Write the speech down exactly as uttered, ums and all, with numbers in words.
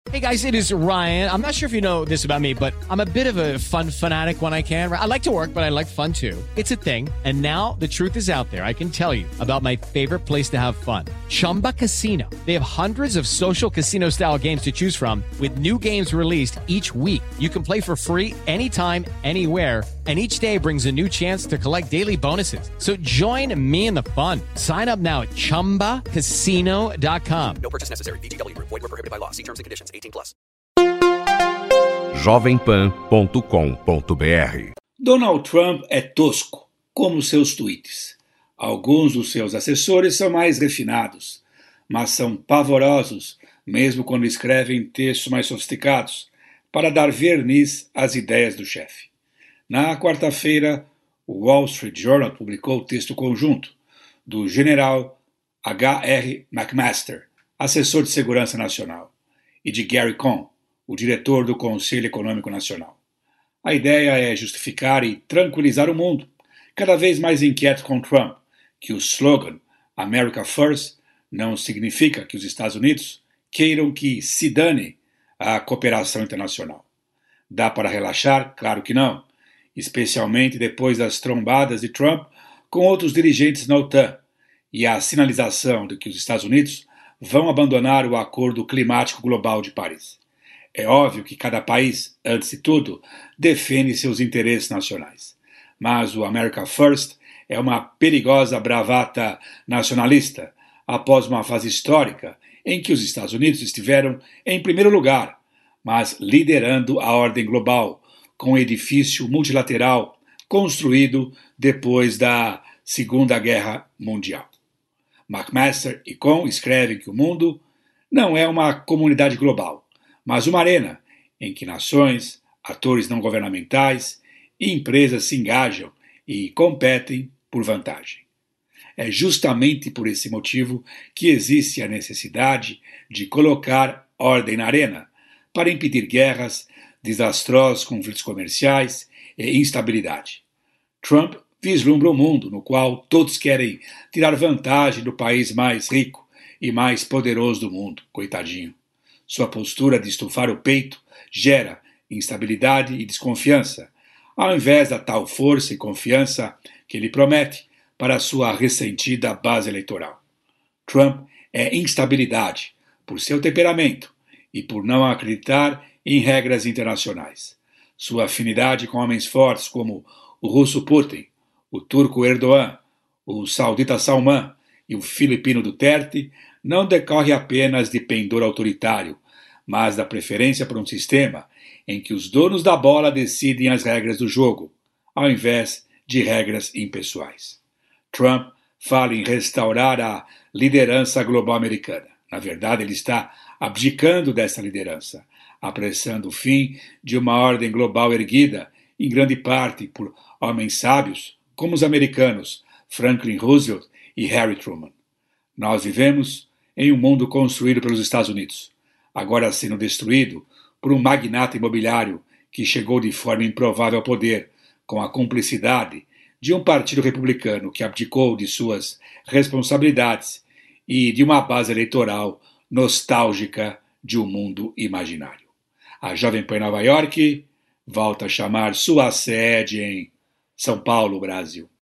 Hey guys, it is Ryan. I'm not sure if you know this about me, but I'm a bit of a fun fanatic when I can. I like to work, but I like fun too. It's a thing. And now the truth is out there. I can tell you about my favorite place to have fun. Chumba Casino. They have hundreds of social casino style games to choose from with new games released each week. You can play for free anytime, anywhere. And each day brings a new chance to collect daily bonuses. So join me in the fun. Sign up now at chumba casino dot com. No purchase necessary. V G W. Void where prohibited by law. See terms and conditions. eighteen plus. jovem pan ponto com ponto b r. Donald Trump é tosco, como seus tweets. Alguns dos seus assessores são mais refinados, mas são pavorosos, mesmo quando escrevem textos mais sofisticados, para dar verniz às ideias do chefe. Na quarta-feira, o Wall Street Journal publicou o texto conjunto do general H R McMaster, assessor de segurança nacional, e de Gary Cohn, o diretor do Conselho Econômico Nacional. A ideia é justificar e tranquilizar o mundo, cada vez mais inquieto com Trump, que o slogan America First não significa que os Estados Unidos queiram que se dane a cooperação internacional. Dá para relaxar? Claro que não, especialmente depois das trombadas de Trump com outros dirigentes na OTAN e a sinalização de que os Estados Unidos vão abandonar o Acordo Climático Global de Paris. É óbvio que cada país, antes de tudo, defende seus interesses nacionais. Mas o America First é uma perigosa bravata nacionalista após uma fase histórica em que os Estados Unidos estiveram em primeiro lugar, mas liderando a ordem global, com um edifício multilateral construído depois da Segunda Guerra Mundial. McMaster e Cohn escrevem que o mundo não é uma comunidade global, mas uma arena em que nações, atores não governamentais e empresas se engajam e competem por vantagem. É justamente por esse motivo que existe a necessidade de colocar ordem na arena para impedir guerras, desastrosos conflitos comerciais e instabilidade. Trump vislumbra um mundo no qual todos querem tirar vantagem do país mais rico e mais poderoso do mundo, coitadinho. Sua postura de estufar o peito gera instabilidade e desconfiança, ao invés da tal força e confiança que ele promete para sua ressentida base eleitoral. Trump é instabilidade por seu temperamento e por não acreditar em regras internacionais. Sua afinidade com homens fortes como o russo Putin, o turco Erdogan, o saudita Salman e o filipino Duterte não decorre apenas de pendor autoritário, mas da preferência por um sistema em que os donos da bola decidem as regras do jogo, ao invés de regras impessoais. Trump fala em restaurar a liderança global americana. Na verdade, ele está abdicando dessa liderança, apressando o fim de uma ordem global erguida, em grande parte por homens sábios, como os americanos Franklin Roosevelt e Harry Truman. Nós vivemos em um mundo construído pelos Estados Unidos, agora sendo destruído por um magnata imobiliário que chegou de forma improvável ao poder, com a cumplicidade de um partido republicano que abdicou de suas responsabilidades e de uma base eleitoral nostálgica de um mundo imaginário. A Jovem Pan Nova York volta a chamar sua sede em São Paulo, Brasil.